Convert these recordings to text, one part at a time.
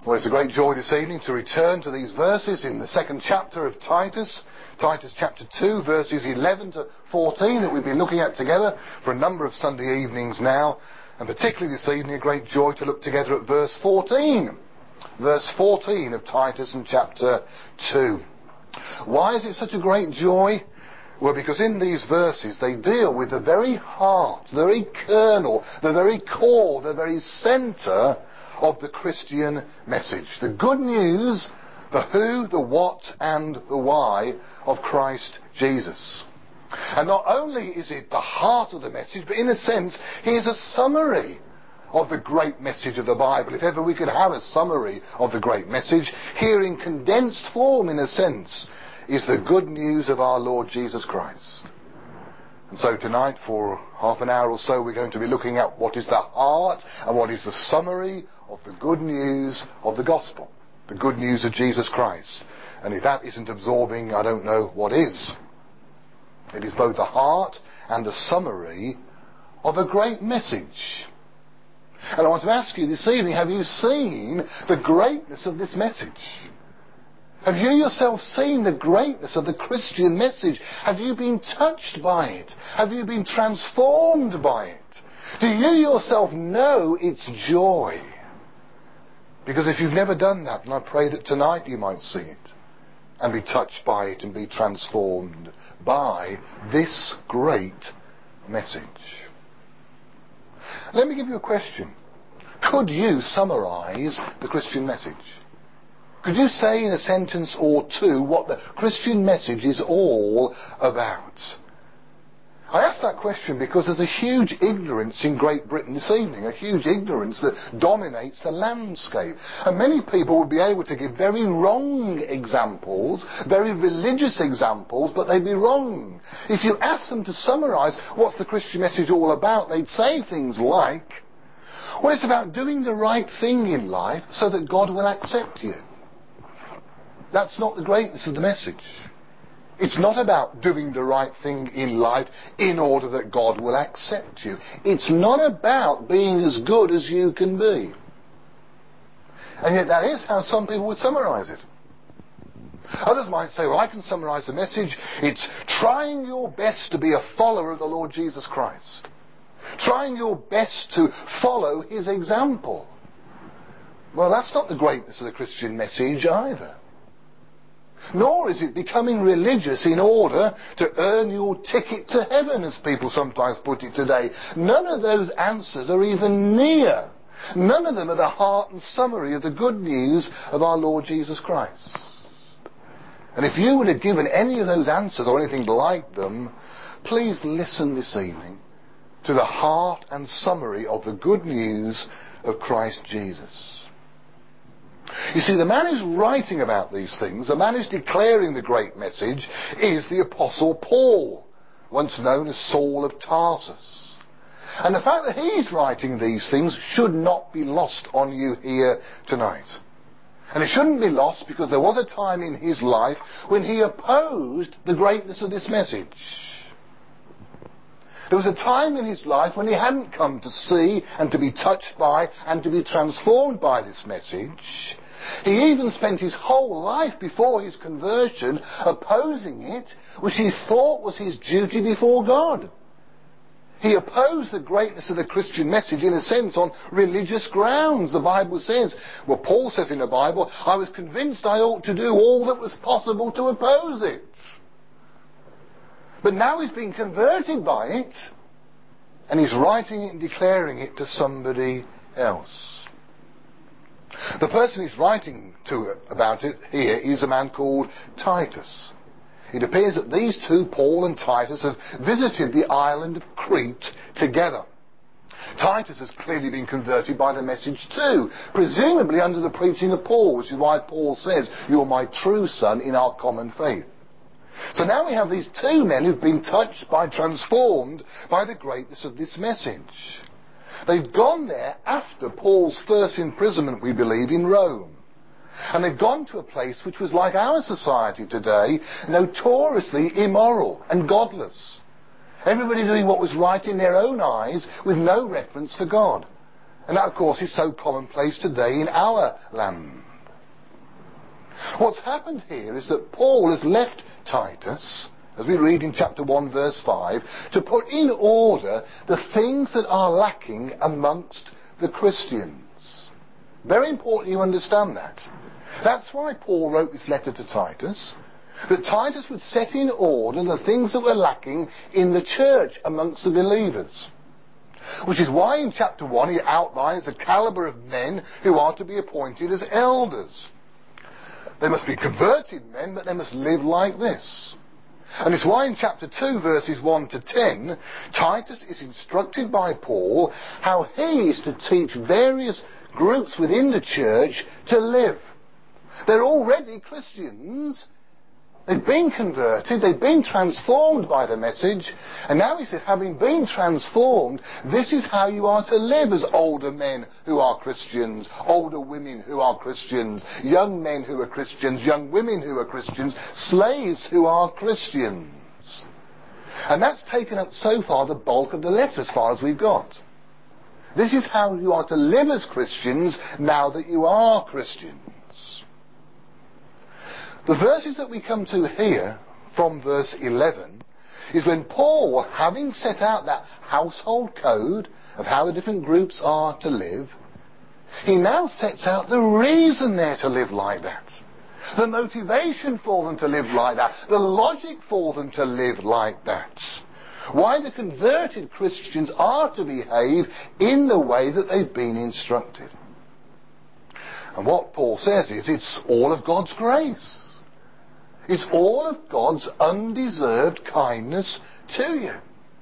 Well, it's a great joy this evening to return to these verses in the second chapter of Titus. Titus chapter 2, verses 11 to 14 that we've been looking at together for a number of Sunday evenings now. And particularly this evening, a great joy to look together at verse 14. Verse 14 of Titus in chapter 2. Why is it such a great joy? Well, because in these verses they deal with the very heart, the very kernel, the very core, the very centre of the Christian message. The good news, the who, the what and the why of Christ Jesus. And not only is it the heart of the message, but in a sense, here's a summary of the great message of the Bible. If ever we could have a summary of the great message, here in condensed form, in a sense, is the good news of our Lord Jesus Christ. And so tonight, for half an hour or so, we're going to be looking at what is the heart and what is the summary of the good news of the gospel. The good news of Jesus Christ. And if that isn't absorbing, I don't know what is. It is both the heart and the summary of a great message. And I want to ask you this evening, have you seen the greatness of this message? Have you yourself seen the greatness of the Christian message? Have you been touched by it? Have you been transformed by it? Do you yourself know its joy? Because if you've never done that, then I pray that tonight you might see it and be touched by it and be transformed by this great message. Let me give you a question. Could you summarise the Christian message? Could you say in a sentence or two what the Christian message is all about? I ask that question because there's a huge ignorance in Great Britain this evening, a huge ignorance that dominates the landscape. And many people would be able to give very wrong examples, very religious examples, but they'd be wrong. If you ask them to summarise what's the Christian message all about, they'd say things like, well, it's about doing the right thing in life so that God will accept you. That's not the greatness of the message. It's not about doing the right thing in life in order that God will accept you. It's not about being as good as you can be. And yet that is how some people would summarise it. Others might say, well, I can summarise the message. It's trying your best to be a follower of the Lord Jesus Christ. Trying your best to follow his example. Well, that's not the greatness of the Christian message either. Nor is it becoming religious in order to earn your ticket to heaven, as people sometimes put it today. None of those answers are even near. None of them are the heart and summary of the good news of our Lord Jesus Christ. And if you would have given any of those answers or anything like them, please listen this evening to the heart and summary of the good news of Christ Jesus. You see, the man who's writing about these things, the man who's declaring the great message, is the Apostle Paul, once known as Saul of Tarsus. And the fact that he's writing these things should not be lost on you here tonight. And it shouldn't be lost because there was a time in his life when he opposed the greatness of this message. There was a time in his life when he hadn't come to see and to be touched by and to be transformed by this message. He even spent his whole life before his conversion opposing it, which he thought was his duty before God. He opposed the greatness of the Christian message in a sense on religious grounds. The Bible says, well, Paul says in the Bible, I was convinced I ought to do all that was possible to oppose it. But now he's been converted by it, and he's writing it and declaring it to somebody else. The person he's writing to about it here is a man called Titus. It appears that these two, Paul and Titus, have visited the island of Crete together. Titus has clearly been converted by the message too, presumably under the preaching of Paul, which is why Paul says, you're my true son in our common faith. So now we have these two men who've been touched by, transformed by the greatness of this message. They've gone there after Paul's first imprisonment, we believe, in Rome. And they've gone to a place which was like our society today, notoriously immoral and godless. Everybody doing what was right in their own eyes with no reference for God. And that, of course, is so commonplace today in our land. What's happened here is that Paul has left Titus, as we read in chapter 1 verse 5, to put in order the things that are lacking amongst the Christians. Very important you understand that. That's why Paul wrote this letter to Titus, that Titus would set in order the things that were lacking in the church amongst the believers. Which is why in chapter 1 he outlines the caliber of men who are to be appointed as elders. They must be converted men, but they must live like this. And it's why in chapter 2 verses 1 to 10, Titus is instructed by Paul how he is to teach various groups within the church to live. They're already Christians. They've been converted, they've been transformed by the message, and now he said, having been transformed, this is how you are to live as older men who are Christians, older women who are Christians, young men who are Christians, young women who are Christians, slaves who are Christians. And that's taken up so far the bulk of the letter as far as we've got. This is how you are to live as Christians now that you are Christians. The verses that we come to here, from verse 11, is when Paul, having set out that household code of how the different groups are to live, he now sets out the reason they're to live like that. The motivation for them to live like that. The logic for them to live like that. Why the converted Christians are to behave in the way that they've been instructed. And what Paul says is, it's all of God's grace. It's all of God's undeserved kindness to you.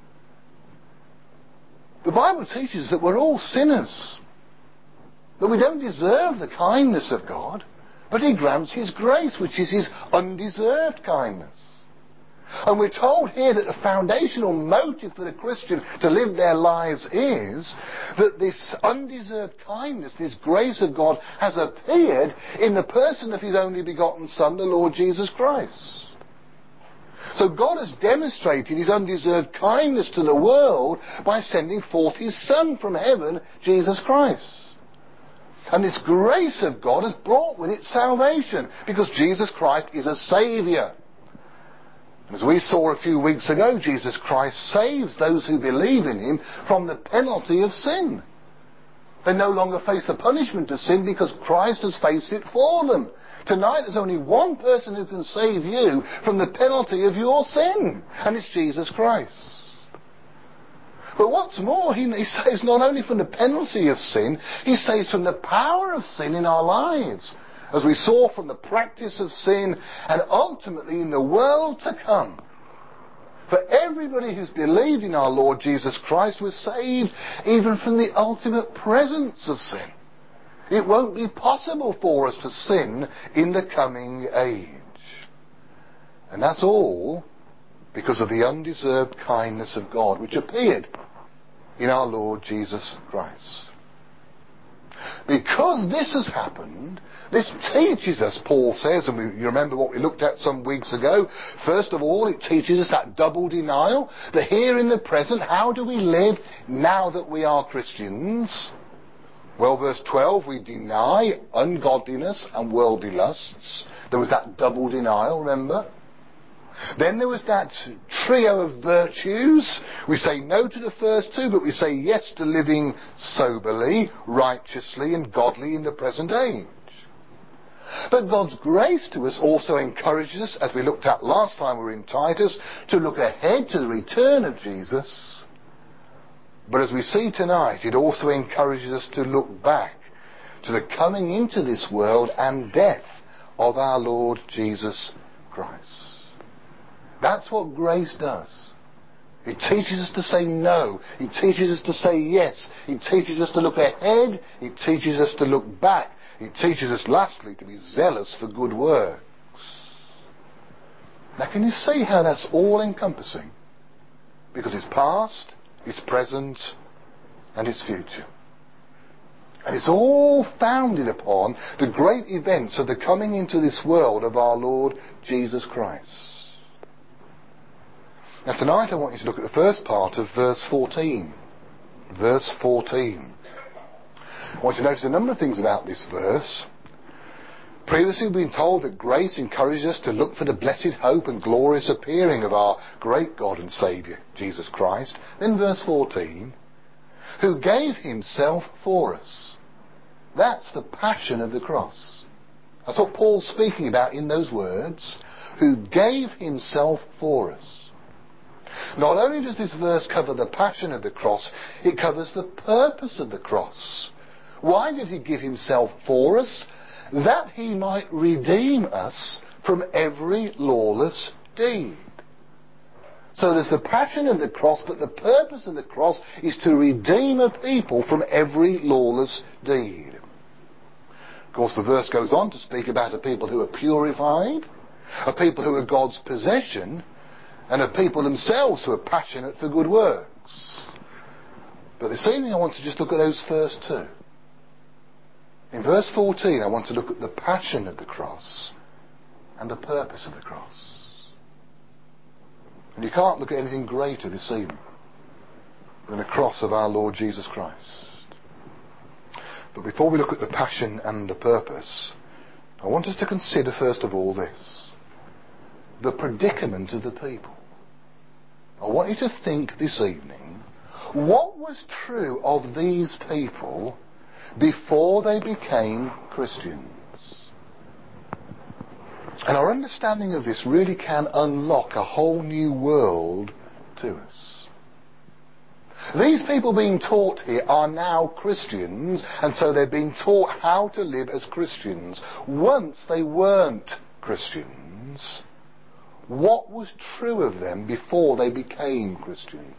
The Bible teaches that we're all sinners. That we don't deserve the kindness of God, but He grants His grace, which is His undeserved kindness. And we're told here that the foundational motive for the Christian to live their lives is that this undeserved kindness, this grace of God, has appeared in the person of His only begotten Son, the Lord Jesus Christ. So God has demonstrated His undeserved kindness to the world by sending forth His Son from heaven, Jesus Christ. And this grace of God has brought with it salvation, because Jesus Christ is a Saviour. As we saw a few weeks ago, Jesus Christ saves those who believe in Him from the penalty of sin. They no longer face the punishment of sin because Christ has faced it for them. Tonight there's only one person who can save you from the penalty of your sin, and it's Jesus Christ. But what's more, he saves not only from the penalty of sin, He saves from the power of sin in our lives, as we saw from the practice of sin, and ultimately in the world to come. For everybody who's believed in our Lord Jesus Christ was saved even from the ultimate presence of sin. It won't be possible for us to sin in the coming age. And that's all because of the undeserved kindness of God, which appeared in our Lord Jesus Christ. Because this has happened, this teaches us, Paul says, and you remember what we looked at some weeks ago, first of all, it teaches us that double denial, the here in the present. How do we live now that we are Christians? Well, verse 12, we deny ungodliness and worldly lusts. There was that double denial, remember? Then there was that trio of virtues. We say no to the first two, but we say yes to living soberly, righteously and godly in the present age. But God's grace to us also encourages us, as we looked at last time we were in Titus, to look ahead to the return of Jesus. But as we see tonight, it also encourages us to look back to the coming into this world and death of our Lord Jesus Christ. That's what grace does. It teaches us to say no. It teaches us to say yes. It teaches us to look ahead. It teaches us to look back. It teaches us, lastly, to be zealous for good works. Now, can you see how that's all encompassing? Because it's past, it's present, and it's future. And it's all founded upon the great events of the coming into this world of our Lord Jesus Christ. Now tonight I want you to look at the first part of verse 14. Verse 14. I want you to notice a number of things about this verse. Previously we've been told that grace encourages us to look for the blessed hope and glorious appearing of our great God and Saviour, Jesus Christ. Then verse 14, who gave himself for us. That's the passion of the cross. That's what Paul's speaking about in those words, who gave himself for us. Not only does this verse cover the passion of the cross, it covers the purpose of the cross. Why did he give himself for us? That he might redeem us from every lawless deed. So there's the passion of the cross, but the purpose of the cross is to redeem a people from every lawless deed. Of course, the verse goes on to speak about a people who are purified, a people who are God's possession, and a people themselves who are passionate for good works. But this evening I want to just look at those first two. In verse 14 I want to look at the passion of the cross and the purpose of the cross. And you can't look at anything greater this evening than the cross of our Lord Jesus Christ. But before we look at the passion and the purpose, I want us to consider first of all this: the predicament of the people. I want you to think this evening, what was true of these people before they became Christians? And our understanding of this really can unlock a whole new world to us. These people being taught here are now Christians, and so they're being taught how to live as Christians. Once they weren't Christians. What was true of them before they became Christians?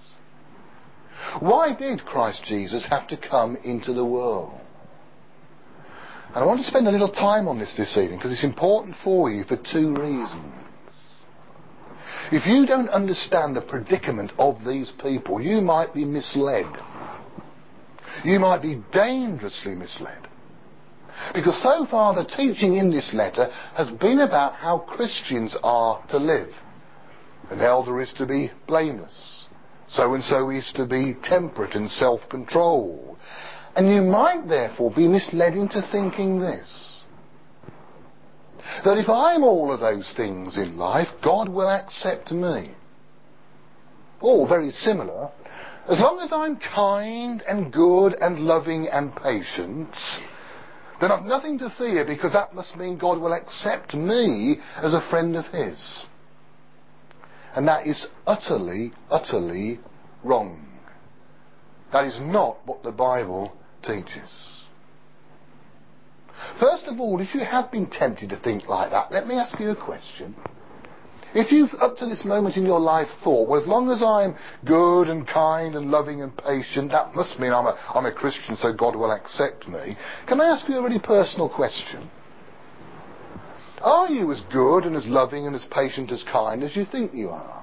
Why did Christ Jesus have to come into the world? And I want to spend a little time on this evening because it's important for you for two reasons. If you don't understand the predicament of these people, you might be misled. You might be dangerously misled. Because so far the teaching in this letter has been about how Christians are to live. An elder is to be blameless. So-and-so is to be temperate and self-controlled. And you might therefore be misled into thinking this: that if I'm all of those things in life, God will accept me. All very similar. As long as I'm kind and good and loving and patient, then I've nothing to fear, because that must mean God will accept me as a friend of his. And that is utterly, utterly wrong. That is not what the Bible teaches. First of all, if you have been tempted to think like that, let me ask you a question. If you've up to this moment in your life thought, well, as long as I'm good and kind and loving and patient, that must mean I'm a Christian, so God will accept me. Can I ask you a really personal question? Are you as good and as loving and as patient, as kind as you think you are?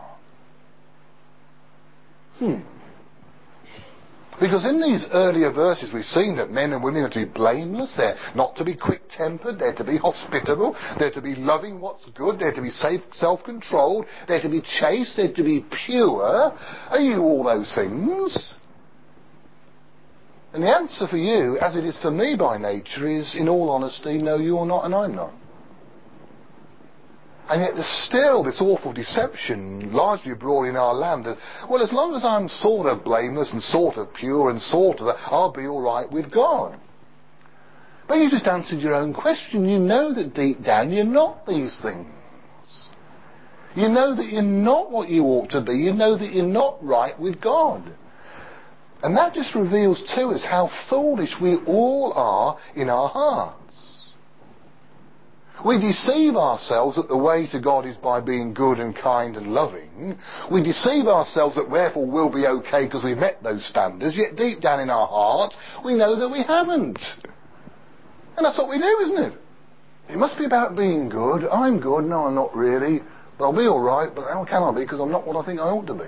Because in these earlier verses we've seen that men and women are to be blameless, they're not to be quick-tempered, they're to be hospitable, they're to be loving what's good, they're to be self-controlled, they're to be chaste, they're to be pure. Are you all those things? And the answer for you, as it is for me by nature, is, in all honesty, no, you're not and I'm not. And yet there's still this awful deception largely abroad in our land that, well, as long as I'm sort of blameless and sort of pure and sort of that, I'll be all right with God. But you just answered your own question. You know that deep down you're not these things. You know that you're not what you ought to be. You know that you're not right with God. And that just reveals to us how foolish we all are in our hearts. We deceive ourselves that the way to God is by being good and kind and loving. We deceive ourselves that therefore we'll be okay because we've met those standards, yet deep down in our hearts we know that we haven't. And that's what we do, isn't it? It must be about being good. I'm good. No, I'm not really. But I'll be all right. But how can I be? Because I'm not what I think I ought to be.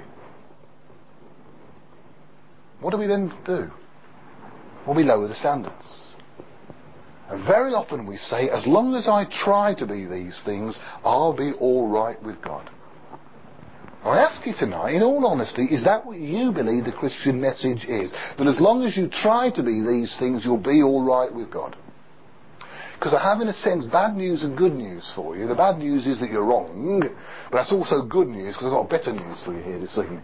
What do we then do? Well, we lower the standards. And very often we say, as long as I try to be these things, I'll be all right with God. I ask you tonight, in all honesty, is that what you believe the Christian message is? That as long as you try to be these things, you'll be all right with God? Because I have, in a sense, bad news and good news for you. The bad news is that you're wrong, but that's also good news because I've got better news for you here this evening.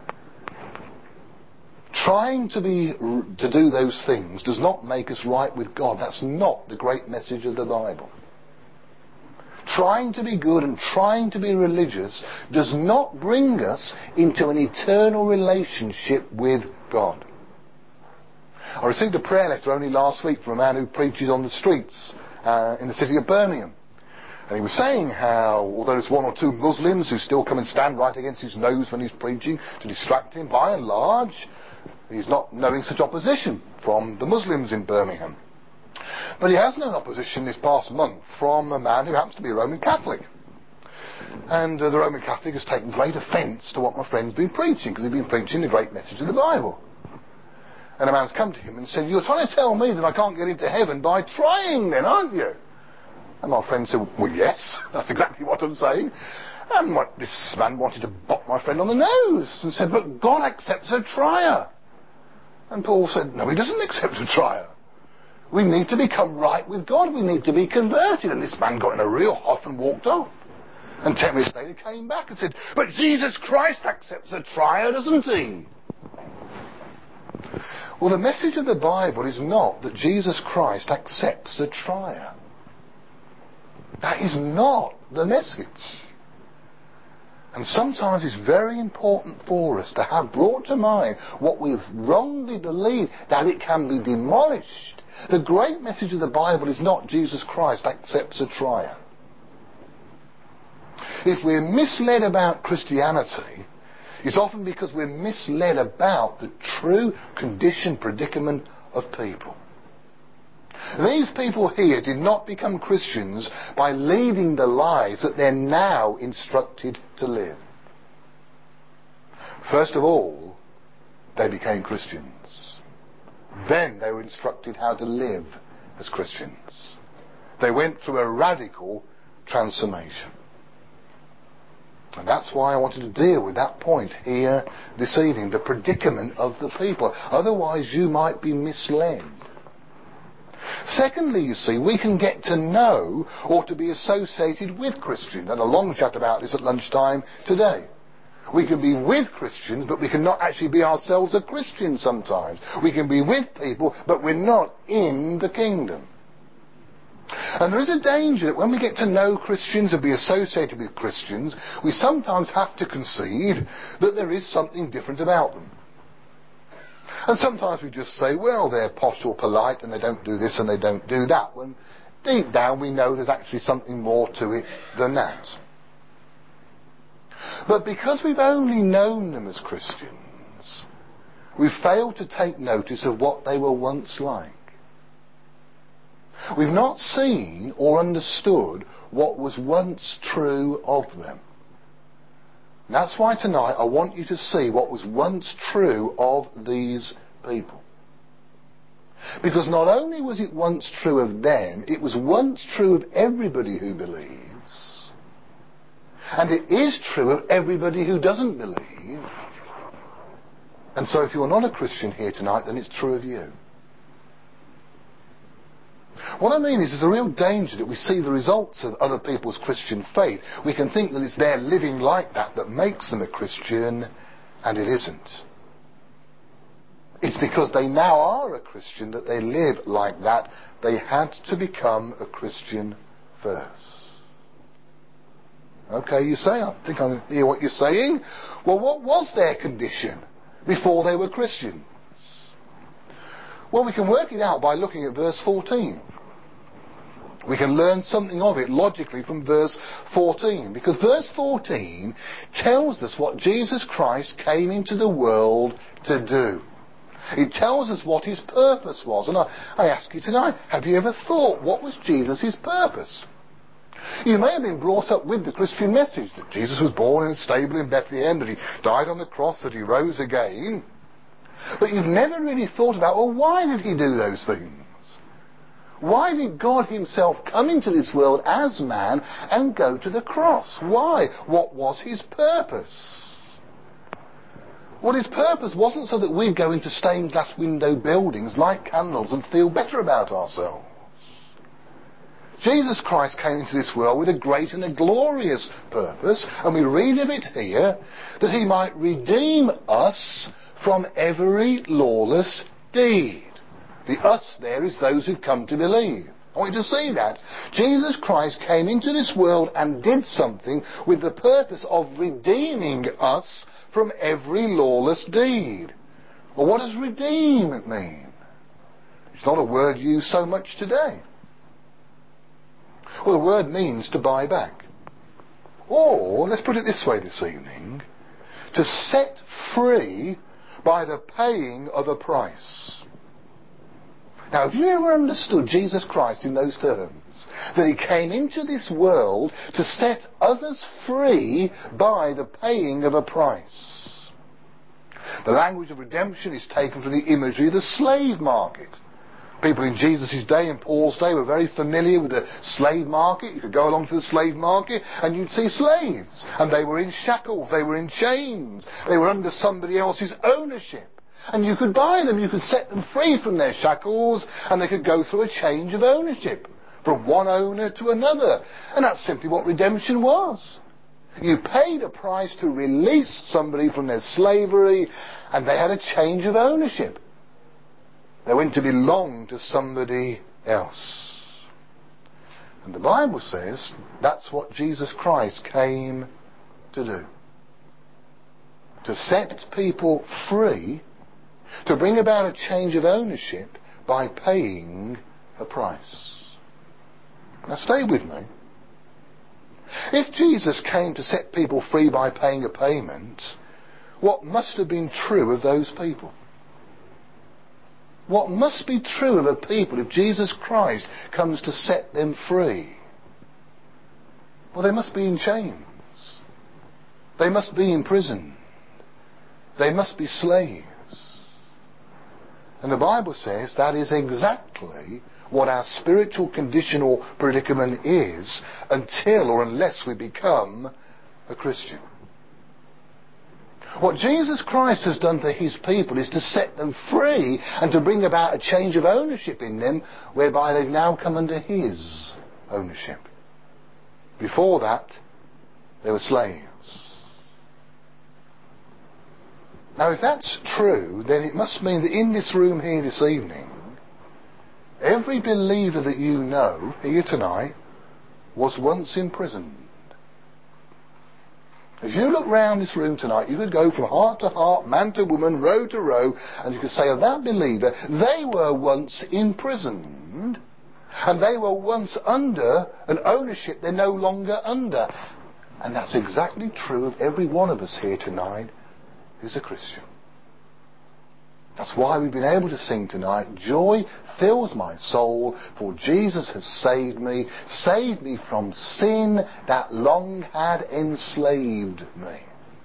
Trying to do those things does not make us right with God. That's not the great message of the Bible. Trying to be good and trying to be religious does not bring us into an eternal relationship with God. I received a prayer letter only last week from a man who preaches on the streets in the city of Birmingham. And he was saying how, although there's one or two Muslims who still come and stand right against his nose when he's preaching to distract him, by and large, he's not knowing such opposition from the Muslims in Birmingham. But he has known opposition this past month from a man who happens to be a Roman Catholic. And the Roman Catholic has taken great offence to what my friend's been preaching, because he's been preaching the great message of the Bible. And a man's come to him and said, "You're trying to tell me that I can't get into heaven by trying then, aren't you?" And my friend said, "Well, yes, that's exactly what I'm saying." And this man wanted to bop my friend on the nose and said, "But God accepts a trier." And Paul said, "No, he doesn't accept a trier. We need to become right with God. We need to be converted." And this man got in a real huff and walked off. And 10 minutes later came back and said, "But Jesus Christ accepts a trier, doesn't he?" Well, the message of the Bible is not that Jesus Christ accepts a trier. That is not the message. And sometimes it's very important for us to have brought to mind what we've wrongly believed, that it can be demolished. The great message of the Bible is not Jesus Christ accepts a trier. If we're misled about Christianity, it's often because we're misled about the true condition, predicament of people. These people here did not become Christians by leading the lives that they're now instructed to live. First of all, they became Christians. Then they were instructed how to live as Christians. They went through a radical transformation. And that's why I wanted to deal with that point here this evening, the predicament of the people. Otherwise you might be misled. Secondly, you see, we can get to know or to be associated with Christians. And a long chat about this at lunchtime today. We can be with Christians, but we cannot actually be ourselves a Christian sometimes. We can be with people, but we're not in the kingdom. And there is a danger that when we get to know Christians and be associated with Christians, we sometimes have to concede that there is something different about them. And sometimes we just say, well, they're posh or polite and they don't do this and they don't do that. When deep down we know there's actually something more to it than that. But because we've only known them as Christians, we've failed to take notice of what they were once like. We've not seen or understood what was once true of them. And that's why tonight I want you to see what was once true of these people. Because not only was it once true of them, it was once true of everybody who believes. And it is true of everybody who doesn't believe. And so if you're not a Christian here tonight, then it's true of you. What I mean is there's a real danger that we see the results of other people's Christian faith. We can think that it's their living like that that makes them a Christian, and it isn't. It's because they now are a Christian that they live like that. They had to become a Christian first. Okay, you say, I think I hear what you're saying. Well, what was their condition before they were Christians? Well, we can work it out by looking at verse 14. We can learn something of it logically from verse 14. Because verse 14 tells us what Jesus Christ came into the world to do. It tells us what his purpose was. And I ask you tonight, have you ever thought what was Jesus' purpose? You may have been brought up with the Christian message that Jesus was born in a stable in Bethlehem, that he died on the cross, that he rose again. But you've never really thought about, well, why did he do those things? Why did God himself come into this world as man and go to the cross? Why? What was his purpose? Well, his purpose wasn't so that we'd go into stained glass window buildings, light candles and feel better about ourselves. Jesus Christ came into this world with a great and a glorious purpose, and we read of it here, that he might redeem us from every lawless deed. The us there is those who've come to believe. I want you to see that. Jesus Christ came into this world and did something with the purpose of redeeming us from every lawless deed. Well, what does redeem mean? It's not a word used so much today. Well, the word means to buy back. Or, let's put it this way this evening, to set free by the paying of a price. Now, have you ever understood Jesus Christ in those terms? That he came into this world to set others free by the paying of a price. The language of redemption is taken from the imagery of the slave market. People in Jesus' day and Paul's day were very familiar with the slave market. You could go along to the slave market and you'd see slaves. And they were in shackles, they were in chains, they were under somebody else's ownership. And you could buy them, you could set them free from their shackles, and they could go through a change of ownership from one owner to another. And that's simply what redemption was. You paid a price to release somebody from their slavery, and they had a change of ownership. They went to belong to somebody else. And the Bible says that's what Jesus Christ came to do. To set people free, to bring about a change of ownership by paying a price. Now stay with me. If Jesus came to set people free by paying a payment, what must have been true of those people? What must be true of a people if Jesus Christ comes to set them free? Well, they must be in chains. They must be in prison. They must be slaves. And the Bible says that is exactly what our spiritual condition or predicament is until or unless we become a Christian. What Jesus Christ has done for his people is to set them free and to bring about a change of ownership in them whereby they've now come under his ownership. Before that, they were slaves. Now, if that's true, then it must mean that in this room here this evening, every believer that you know here tonight was once imprisoned. If you look round this room tonight, you could go from heart to heart, man to woman, row to row, and you could say of that believer, they were once imprisoned, and they were once under an ownership they're no longer under. And that's exactly true of every one of us here tonight who's a Christian. That's why we've been able to sing tonight, joy fills my soul, for Jesus has saved me from sin that long had enslaved me.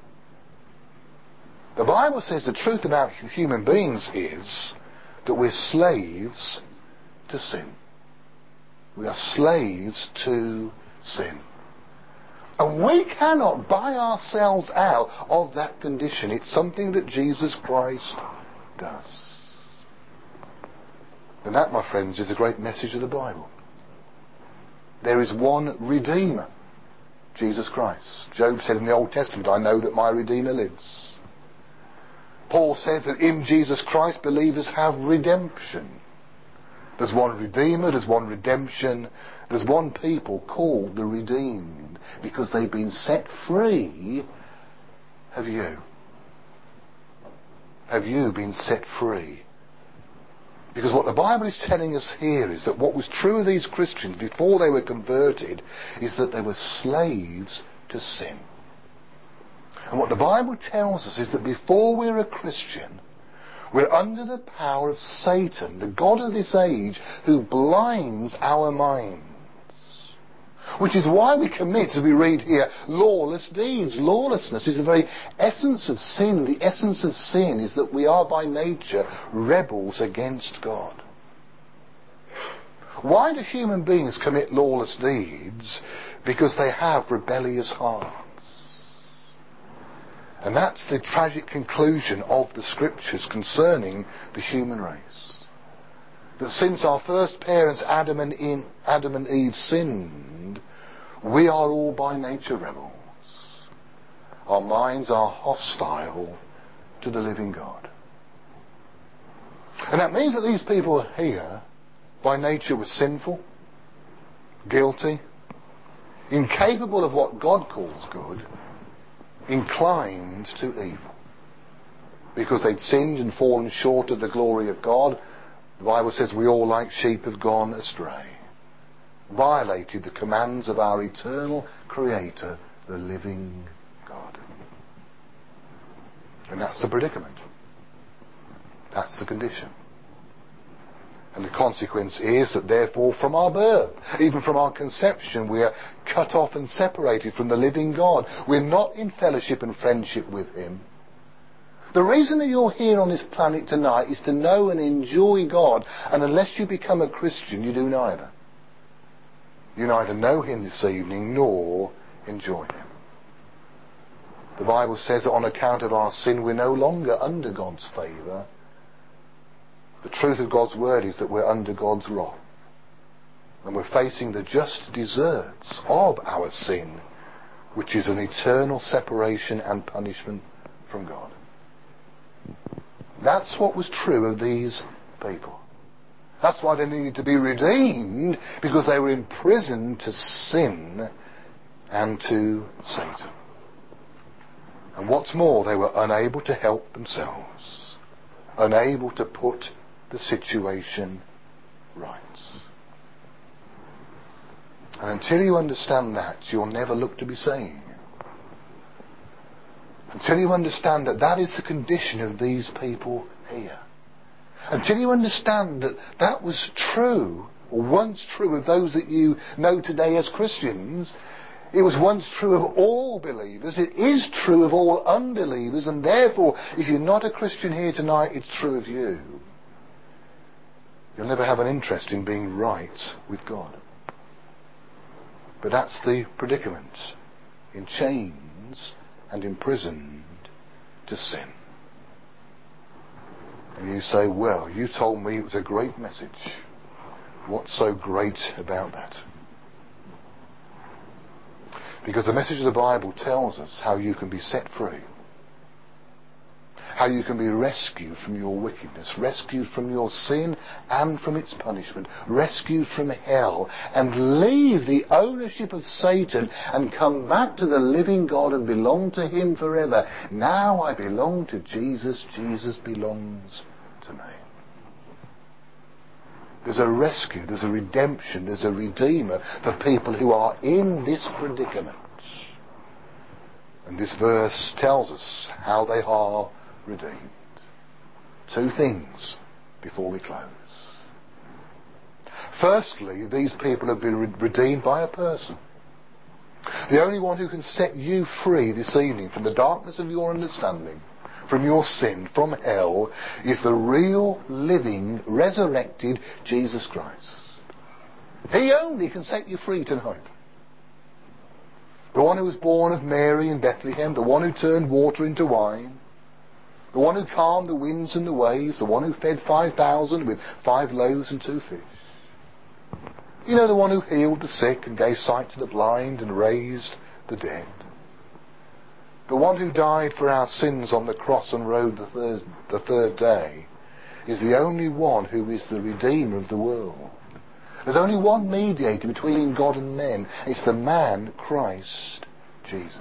The Bible says the truth about human beings is that we're slaves to sin. We are slaves to sin. And we cannot buy ourselves out of that condition. It's something that Jesus Christ does. And that, my friends, is a great message of the Bible. There is one Redeemer, Jesus Christ. Job said in the Old Testament, I know that my Redeemer lives. Paul said that in Jesus Christ believers have redemption. There's one Redeemer, there's one redemption, there's one people called the redeemed, because they've been set free. Have you? Have you been set free? Because what the Bible is telling us here is that what was true of these Christians before they were converted is that they were slaves to sin. And what the Bible tells us is that before we're a Christian, we're under the power of Satan, the god of this age, who blinds our minds. Which is why we commit, as we read here, lawless deeds. Lawlessness is the very essence of sin. The essence of sin is that we are by nature rebels against God. Why do human beings commit lawless deeds? Because they have rebellious hearts. And that's the tragic conclusion of the Scriptures concerning the human race. That since our first parents, Adam and Eve, sinned, we are all by nature rebels. Our minds are hostile to the living God. And that means that these people here, by nature, were sinful, guilty, incapable of what God calls good, inclined to evil. Because they'd sinned and fallen short of the glory of God. The Bible says we all like sheep have gone astray. Violated the commands of our eternal Creator, the living God. And that's the predicament. That's the condition. And the consequence is that therefore from our birth, even from our conception, we are cut off and separated from the living God. We're not in fellowship and friendship with Him. The reason that you're here on this planet tonight is to know and enjoy God. And unless you become a Christian, you do neither. You neither know Him this evening nor enjoy Him. The Bible says that on account of our sin we're no longer under God's favour. The truth of God's word is that we're under God's wrath. And we're facing the just deserts of our sin, which is an eternal separation and punishment from God. That's what was true of these people. That's why they needed to be redeemed, because they were imprisoned to sin and to Satan. And what's more, they were unable to help themselves, unable to put the situation right. And until you understand that, you'll never look to be saved. Until you understand that that is the condition of these people here. Until you understand that that was true, or once true of those that you know today as Christians, it was once true of all believers, it is true of all unbelievers, and therefore, if you're not a Christian here tonight, it's true of you. You'll never have an interest in being right with God. But that's the predicament. In chains and imprisoned to sin. And you say, well, you told me it was a great message. What's so great about that? Because the message of the Bible tells us how you can be set free. How you can be rescued from your wickedness, rescued from your sin and from its punishment, rescued from hell, and leave the ownership of Satan and come back to the living God and belong to Him forever. Now I belong to Jesus, Jesus belongs to me. There's a rescue, there's a redemption, there's a redeemer for people who are in this predicament. And this verse tells us how they are redeemed. Two things before we close. Firstly, these people have been redeemed by a person. The only one who can set you free this evening from the darkness of your understanding, from your sin, from hell, is the real, living, resurrected Jesus Christ. He only can set you free tonight. The one who was born of Mary in Bethlehem, the one who turned water into wine, the one who calmed the winds and the waves, the one who fed 5,000 with 5 loaves and 2 fish. You know, the one who healed the sick and gave sight to the blind and raised the dead. The one who died for our sins on the cross and rose the third day is the only one who is the Redeemer of the world. There's only one mediator between God and men. It's the man, Christ Jesus.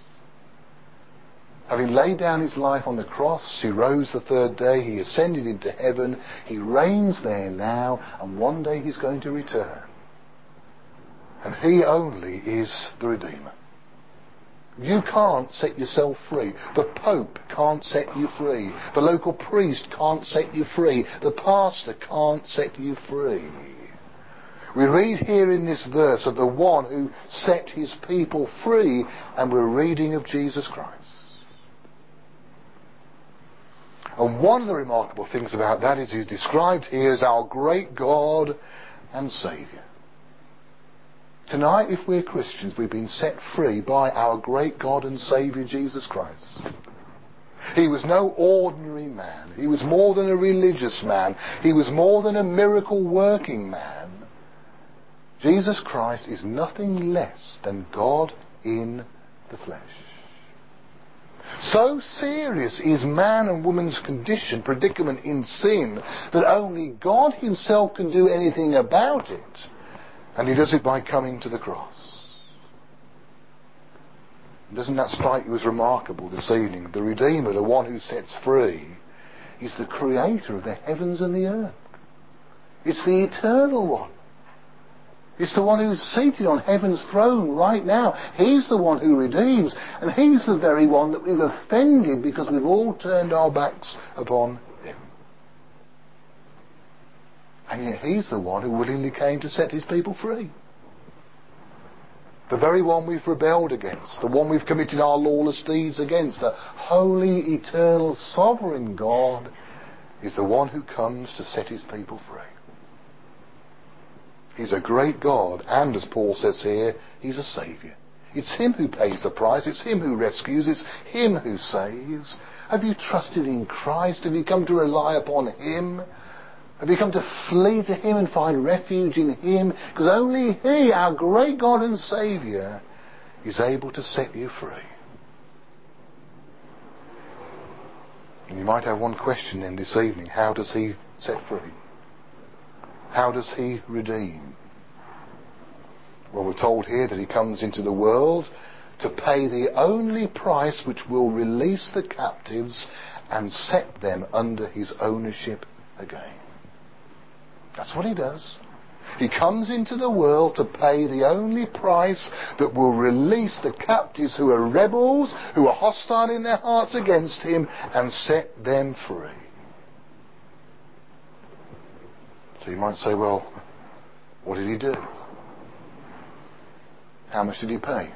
Having laid down his life on the cross, he rose the third day, he ascended into heaven, he reigns there now, and one day he's going to return. And he only is the Redeemer. You can't set yourself free. The Pope can't set you free. The local priest can't set you free. The pastor can't set you free. We read here in this verse of the one who set his people free, and we're reading of Jesus Christ. And one of the remarkable things about that is he's described here as our great God and Saviour. Tonight, if we're Christians, we've been set free by our great God and Saviour Jesus Christ. He was no ordinary man. He was more than a religious man. He was more than a miracle working man. Jesus Christ is nothing less than God in the flesh. So serious is man and woman's condition, predicament in sin, that only God himself can do anything about it. And he does it by coming to the cross. Doesn't that strike you as remarkable this evening? The Redeemer, the one who sets free, is the creator of the heavens and the earth. It's the eternal one. It's the one who's seated on heaven's throne right now. He's the one who redeems. And he's the very one that we've offended because we've all turned our backs upon him. And yet he's the one who willingly came to set his people free. The very one we've rebelled against, the one we've committed our lawless deeds against, the holy, eternal, sovereign God is the one who comes to set his people free. He's a great God, and as Paul says here, he's a saviour. It's him who pays the price, it's him who rescues, it's him who saves. Have you trusted in Christ? Have you come to rely upon him? Have you come to flee to him and find refuge in him? Because only he, our great God and Saviour, is able to set you free. And you might have one question then this evening. How does he set free? How does he redeem? Well, we're told here that he comes into the world to pay the only price which will release the captives and set them under his ownership again. That's what he does. He comes into the world to pay the only price that will release the captives who are rebels, who are hostile in their hearts against him, and set them free. So you might say, well, what did he do? How much did he pay?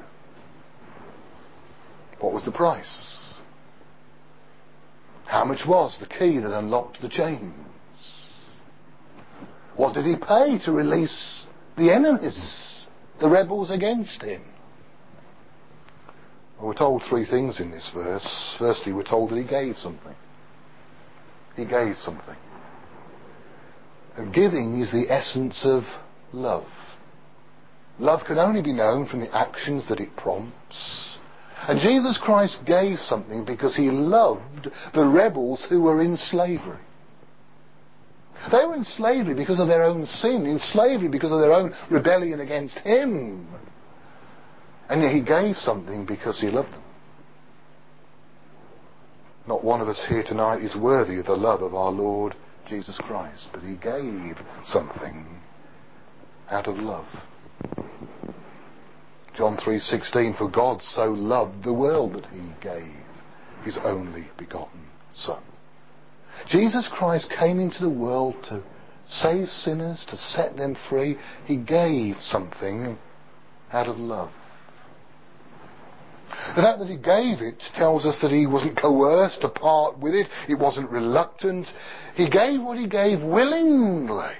What was the price? How much was the key that unlocked the chains? What did he pay to release the enemies, the rebels against him? Well, we're told three things in this verse. Firstly, we're told that he gave something. He gave something. And giving is the essence of love. Love can only be known from the actions that it prompts. And Jesus Christ gave something because he loved the rebels who were in slavery. They were in slavery because of their own sin, in slavery because of their own rebellion against him. And yet he gave something because he loved them. Not one of us here tonight is worthy of the love of our Lord Jesus Christ, but he gave something out of love. John 3:16, for God so loved the world that he gave his only begotten Son. Jesus Christ came into the world to save sinners, to set them free. He gave something out of love. The fact that he gave it tells us that he wasn't coerced to part with it. He wasn't reluctant. He gave what he gave willingly.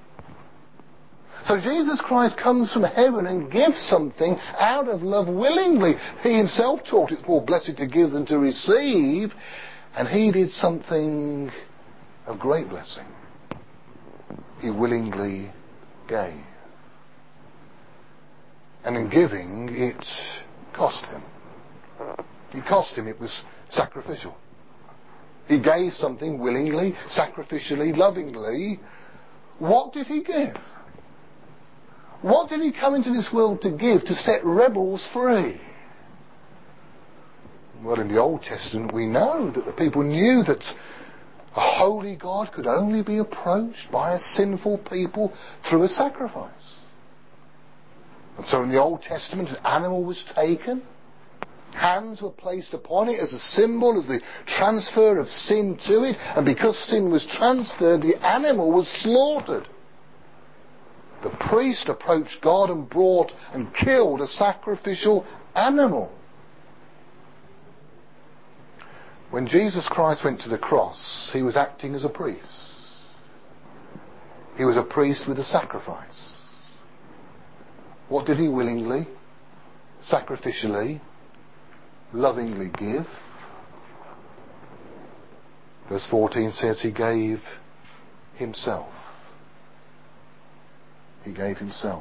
So Jesus Christ comes from heaven and gives something out of love willingly. He himself taught it's more blessed to give than to receive. And he did something of great blessing. He willingly gave. And in giving, it cost him. It cost him. It was sacrificial. He gave something willingly, sacrificially, lovingly. What did he give? What did he come into this world to give to set rebels free? Well, in the Old Testament we know that the people knew that a holy God could only be approached by a sinful people through a sacrifice. And so in the Old Testament an animal was taken, hands were placed upon it as a symbol, as the transfer of sin to it, and because sin was transferred, the animal was slaughtered. The priest approached God and brought and killed a sacrificial animal. When Jesus Christ went to the cross, he was acting as a priest. He was a priest with a sacrifice. What did he willingly, sacrificially, lovingly give? Verse 14 says he gave himself. He gave himself.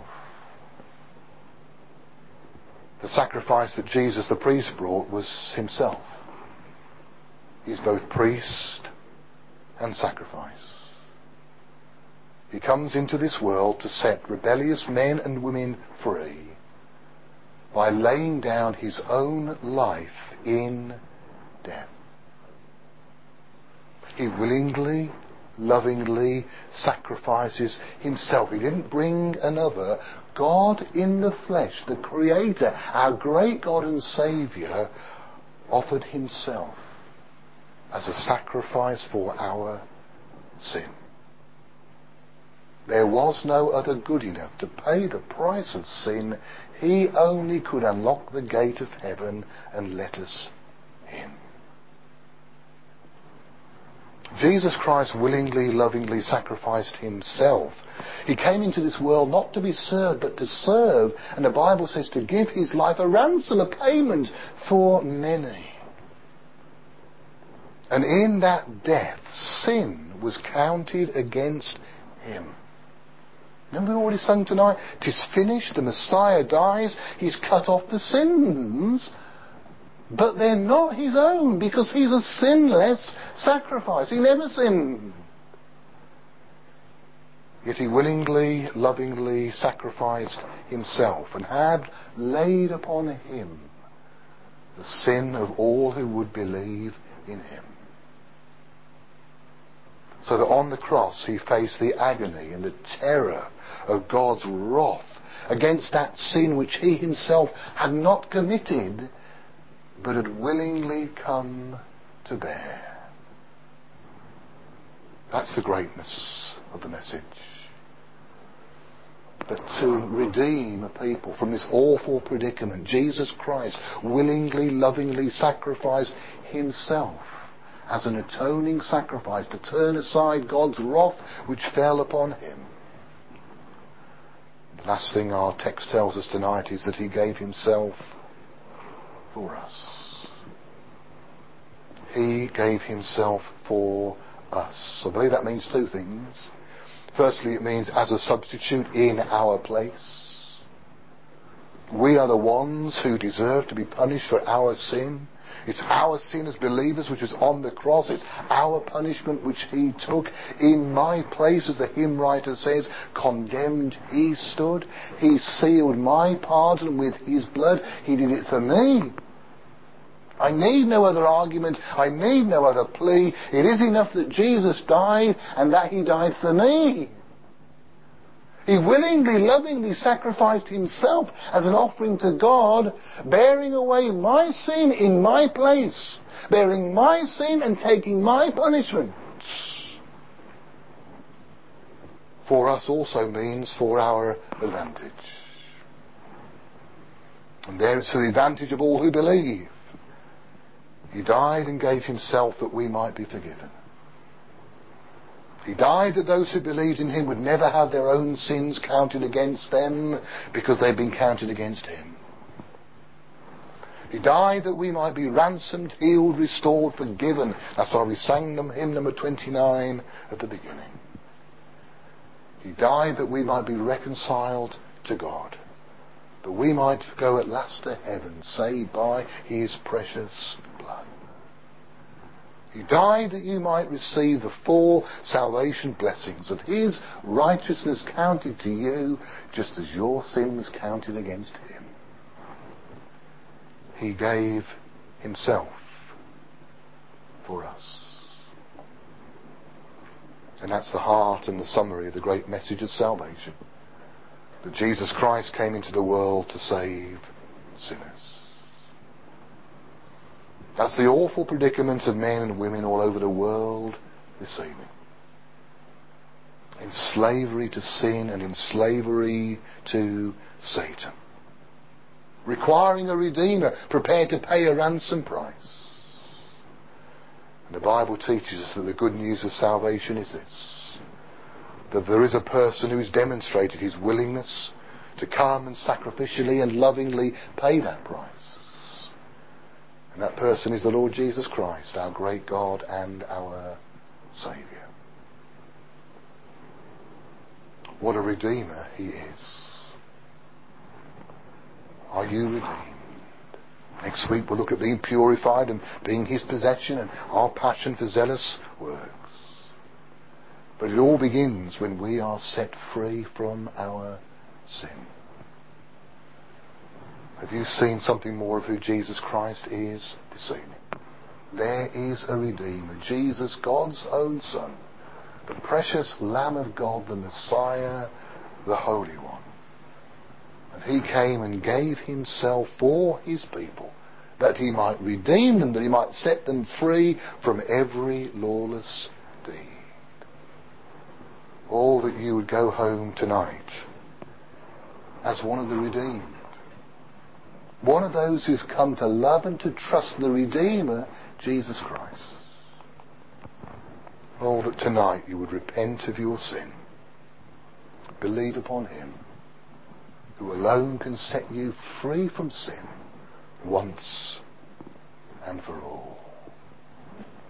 The sacrifice that Jesus the priest brought was himself. He's both priest and sacrifice. He comes into this world to set rebellious men and women free by laying down his own life in death. He willingly, lovingly sacrifices himself. He didn't bring another. God in the flesh, the Creator, our great God and Saviour, offered himself as a sacrifice for our sin. There was no other good enough to pay the price of sin. He only could unlock the gate of heaven and let us in. Jesus Christ willingly, lovingly sacrificed himself. He came into this world not to be served, but to serve. And the Bible says to give his life a ransom, a payment for many. And in that death, sin was counted against him. Remember we already sung tonight? 'Tis finished, the Messiah dies, he's cut off the sins. But they're not his own, because he's a sinless sacrifice. He never sinned. Yet he willingly, lovingly sacrificed himself and had laid upon him the sin of all who would believe in him. So that on the cross he faced the agony and the terror of God's wrath against that sin which he himself had not committed, but had willingly come to bear. That's the greatness of the message. That to redeem a people from this awful predicament, Jesus Christ willingly, lovingly sacrificed himself as an atoning sacrifice to turn aside God's wrath which fell upon him. The last thing our text tells us tonight is that he gave himself for us. He gave himself for us. I believe that means two things. Firstly, it means as a substitute in our place. We are the ones who deserve to be punished for our sin. It's our sin as believers which is on the cross. It's our punishment which he took in my place, as the hymn writer says. Condemned he stood. He sealed my pardon with his blood. He did it for me. I need no other argument. I need no other plea. It is enough that Jesus died and that he died for me. He willingly, lovingly sacrificed himself as an offering to God, bearing away my sin in my place, bearing my sin and taking my punishment. For us also means for our advantage. And there it's for the advantage of all who believe. He died and gave himself that we might be forgiven. He died that those who believed in him would never have their own sins counted against them, because they've been counted against him. He died that we might be ransomed, healed, restored, forgiven. That's why we sang hymn number 29 at the beginning. He died that we might be reconciled to God, that we might go at last to heaven, saved by his precious blood. He died that you might receive the full salvation blessings of his righteousness counted to you, just as your sins counted against him. He gave himself for us. And that's the heart and the summary of the great message of salvation. That Jesus Christ came into the world to save sinners. That's the awful predicament of men and women all over the world this evening. In slavery to sin and in slavery to Satan. Requiring a Redeemer prepared to pay a ransom price. And the Bible teaches us that the good news of salvation is this: that there is a person who has demonstrated his willingness to come and sacrificially and lovingly pay that price. And that person is the Lord Jesus Christ, our great God and our Saviour. What a Redeemer he is. Are you redeemed? Next week we'll look at being purified and being his possession and our passion for zealous works. But it all begins when we are set free from our sin. Have you seen something more of who Jesus Christ is this evening? There is a Redeemer, Jesus, God's own Son, the precious Lamb of God, the Messiah, the Holy One. And he came and gave himself for his people, that he might redeem them, that he might set them free from every lawless deed. Oh, that you would go home tonight as one of the redeemed. One of those who've come to love and to trust the Redeemer, Jesus Christ. Oh, that tonight you would repent of your sin. Believe upon him, who alone can set you free from sin once and for all.